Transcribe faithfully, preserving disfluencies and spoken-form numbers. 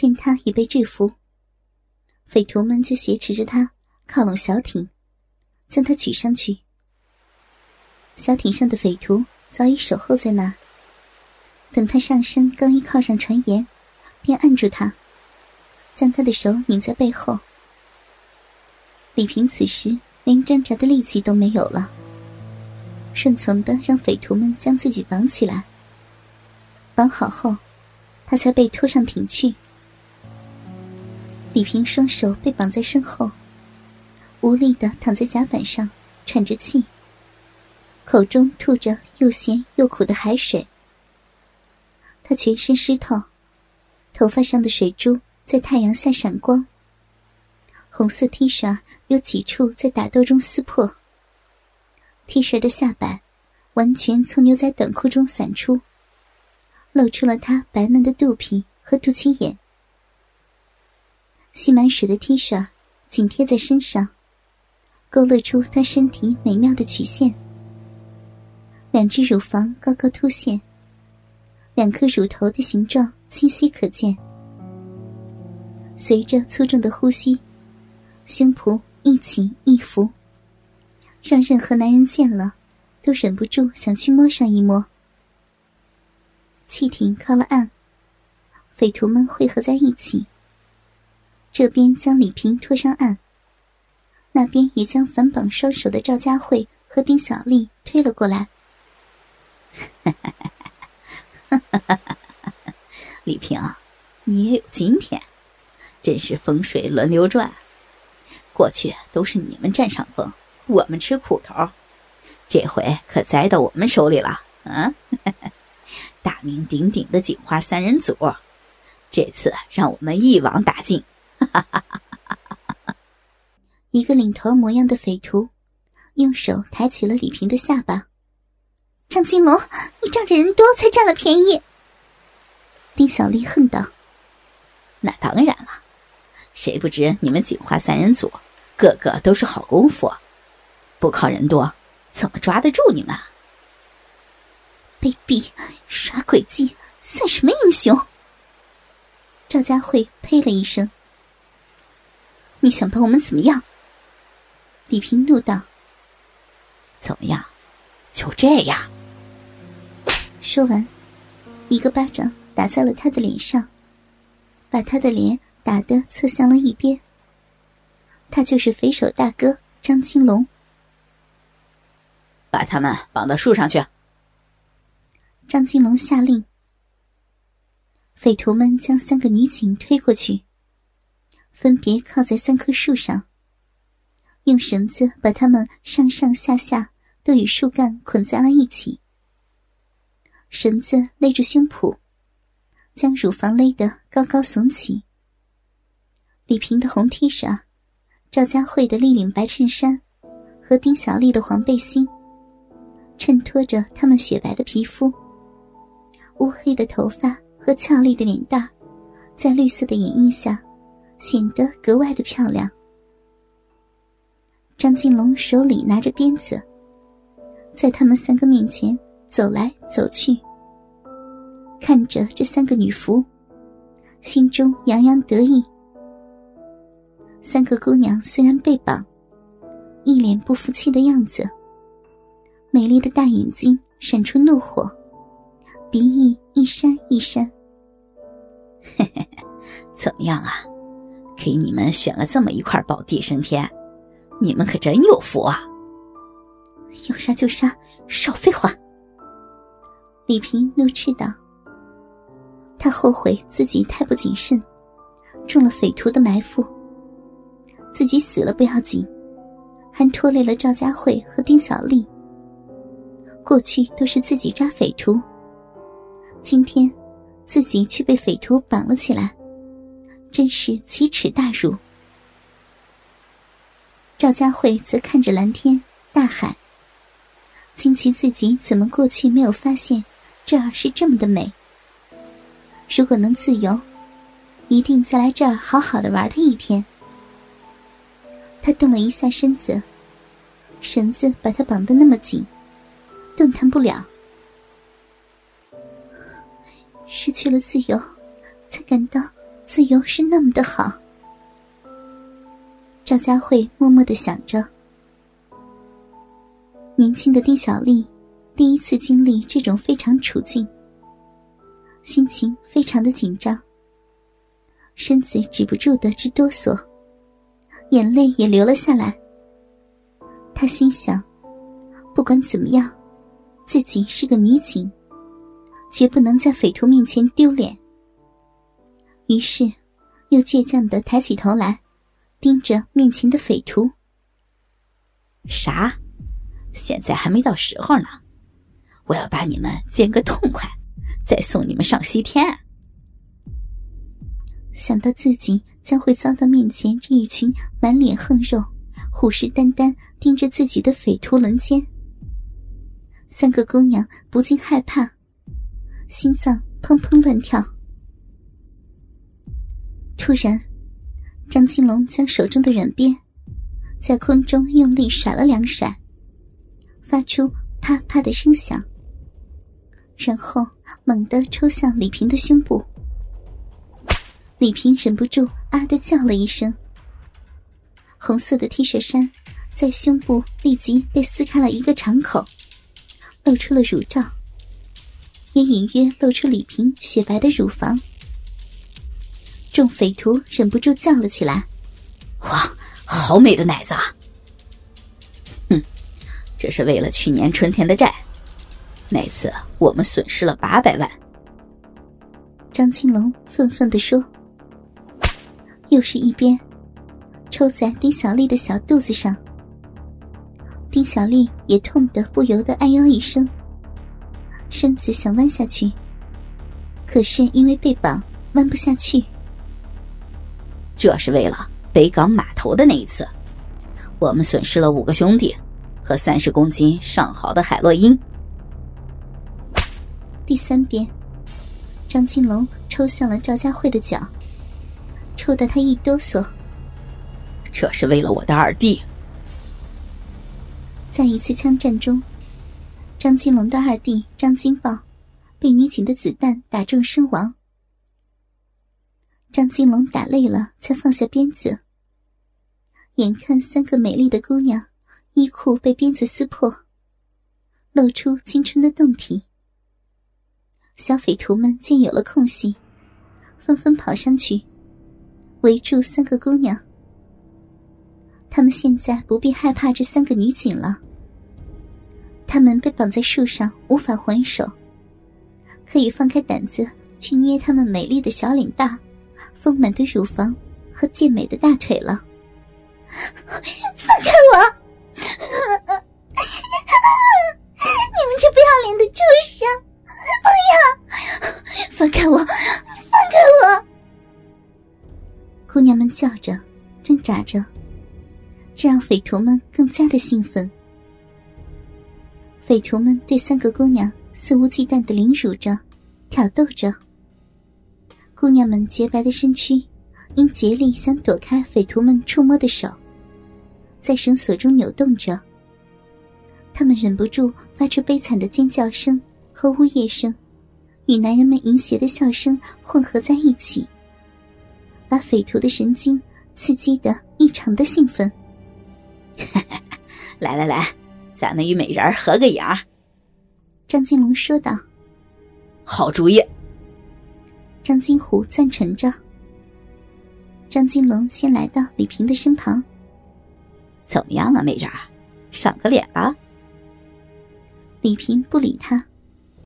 见他已被制服，匪徒们就挟持着他靠拢小艇，将他举上去。小艇上的匪徒早已守候在那儿，等他上身刚一靠上船沿，便按住他，将他的手拧在背后。李萍此时连挣扎的力气都没有了，顺从地让匪徒们将自己绑起来。绑好后，他才被拖上艇去。李萍双手被绑在身后，无力地躺在甲板上，喘着气，口中吐着又咸又苦的海水。他全身湿透，头发上的水珠在太阳下闪光，红色 T 恤有几处在打斗中撕破， T 恤的下摆完全从牛仔短裤中散出，露出了他白嫩的肚皮和肚脐眼。吸满水的 T 恤紧贴在身上，勾勒出他身体美妙的曲线。两只乳房高高凸现，两颗乳头的形状清晰可见。随着粗重的呼吸，胸脯一起一伏，让任何男人见了都忍不住想去摸上一摸。汽艇靠了岸，匪徒们汇合在一起，这边将李萍拖上岸，那边也将反绑双手的赵佳慧和丁小丽推了过来。 李萍，你也有今天，真是风水轮流转。过去都是你们占上风，我们吃苦头，这回可栽到我们手里了啊！大名鼎鼎的警花三人组，这次让我们一网打尽。 一个领头模样的匪徒用手抬起了李萍的下巴。张金龙，你仗着人多才占了便宜。丁小丽恨道。 那当然了，谁不知你们警花三人组个个都是好功夫，不靠人多怎么抓得住你们？ 卑鄙，耍诡计，算什么英雄？赵佳慧呸了一声。你想把我们怎么样？李萍怒道。 怎么样？就这样。 说完，一个巴掌打在了他的脸上，把他的脸打得侧向了一边。他就是匪首大哥张金龙。 把他们绑到树上去。 张金龙下令。匪徒们将三个女警推过去，分别靠在三棵树上，用绳子把他们上上下下都与树干捆在了一起。绳子勒住胸脯，将乳房勒得高高耸起。李萍的红 T 恤，赵佳慧的立领白衬衫和丁小丽的黄背心衬托着她们雪白的皮肤，乌黑的头发和俏丽的脸蛋在绿色的眼映下显得格外的漂亮。张金龙手里拿着鞭子，在他们三个面前走来走去，看着这三个女仆，心中洋洋得意。三个姑娘虽然被绑，一脸不服气的样子，美丽的大眼睛闪出怒火，鼻翼一扇一扇。 嘿嘿，怎么样啊？给你们选了这么一块宝地升天，你们可真有福啊！ 有杀就杀，少废话。李萍怒斥道。他后悔自己太不谨慎，中了匪徒的埋伏，自己死了不要紧，还拖累了赵佳慧和丁小丽。过去都是自己抓匪徒，今天自己却被匪徒绑了起来，真是奇耻大辱。赵佳慧则看着蓝天大海，惊奇自己怎么过去没有发现这儿是这么的美。如果能自由，一定再来这儿好好的玩他一天。他动了一下身子，绳子把他绑得那么紧，动弹不了。失去了自由，才感到自由是那么的好。赵佳慧默默地想着。年轻的丁小丽第一次经历这种非常处境，心情非常的紧张，身子止不住的直哆嗦，眼泪也流了下来。她心想，不管怎么样，自己是个女警，绝不能在匪徒面前丢脸。于是又倔强地抬起头来，盯着面前的匪徒。 啥？现在还没到时候呢，我要把你们见个痛快，再送你们上西天。 想到自己将会遭到面前这一群满脸横肉、虎视眈眈盯着自己的匪徒轮奸，三个姑娘不禁害怕，心脏砰砰乱跳。突然，张金龙将手中的软鞭在空中用力甩了两甩，发出啪啪的声响，然后猛地抽向李萍的胸部。李萍忍不住啊地叫了一声，红色的 T 恤衫在胸部立即被撕开了一个敞口，露出了乳罩，也隐约露出李萍雪白的乳房。众匪徒忍不住叫了起来： 哇，好美的奶子啊！哼，这是为了去年春天的债，那次我们损失了八百万。 张青龙愤愤地说，又是一鞭抽在丁小丽的小肚子上。丁小丽也痛得不由得哎呦一声，身子想弯下去，可是因为被绑弯不下去。 这是为了北港码头的那一次，我们损失了五个兄弟和三十公斤上好的海洛因。 第三鞭，张金龙抽向了赵佳慧的脚，抽得她一哆嗦。 这是为了我的二弟。 在一次枪战中，张金龙的二弟张金豹被女警的子弹打中身亡。张金龙打累了才放下鞭子，眼看三个美丽的姑娘衣裤被鞭子撕破，露出青春的胴体。小匪徒们见有了空隙，纷纷跑上去围住三个姑娘。他们现在不必害怕这三个女警了，她们被绑在树上无法还手，可以放开胆子去捏她们美丽的小脸蛋、丰满的乳房和健美的大腿了。放开我！你们这不要脸的畜生！不要！放开我！放开我！姑娘们叫着，挣扎着，这让匪徒们更加的兴奋。匪徒们对三个姑娘肆无忌惮地凌辱着，挑逗着。姑娘们洁白的身躯因竭力想躲开匪徒们触摸的手，在绳索中扭动着。她们忍不住发出悲惨的尖叫声和呜咽声，与男人们淫邪的笑声混合在一起，把匪徒的神经刺激得异常的兴奋。 来来来，咱们与美人儿合个影。 张金龙说道。 好主意。 张金虎赞成着。张金龙先来到李萍的身旁。 怎么样啊，美人儿，赏个脸吧。 李萍不理他，